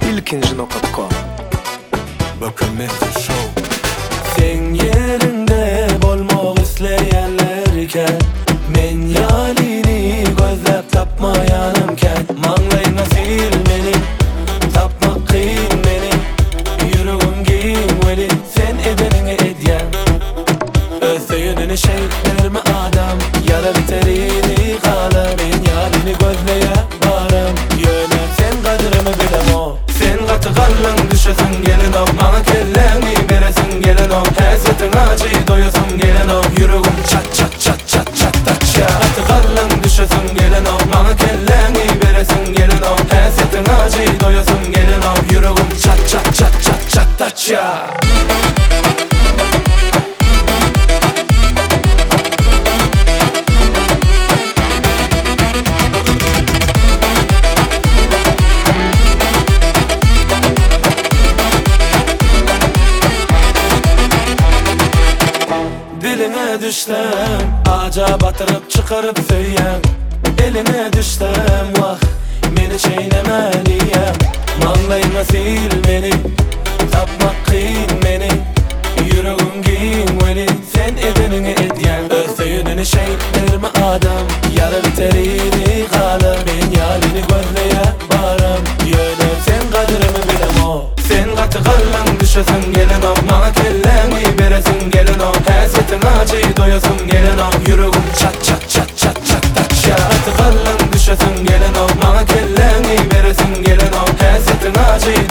ilkinci.com. Bakın Mehdi Show. Sen yerinde bolmak isleyenlerken, men yalini gözlep tapmayanımken, manglayına sil meni, tapmak kıyın meni, yürüğüm giyin veli, sen edenini edyen. Özseyününü şeylerme adam, yara biterini kala, men yalini gözleye varım, yöne sen kadrımı bilem o. Sen katı kallan düşesin gelin o, bana kelleni beresin gelin o, hesetin acı doyasın gelin o, yürüğüm çat çat çat çat çat taç ya. Katı kallan düşesin gelin o, bana kelleni beresin gelin o, hesetin acı doyasın gelin o, yürüğüm çat çat çat çat çat taç ya. Diline düştüm, ağaca batırıp çıkarıp söyyen. Eline düştüm, vah, beni çeylemeliyem. Manglayına sil beni, tapmak kıyın beni, yürüğüm giyin veli, sen edenini edyen. Özseyününü şeylerme adam, yara biterini kala, ben yalini gözleye varım, yöne sen kadrımı bilem o. Sen katı kallan düşesin gelin o, bana kelleni beresin gelin o, hesetin acı doyasın gelin o, yürüğüm çat çat çat çat çat taç ya. Katı kallan düşesin gelin o, bana kelleni beresin gelin o, hesetin acı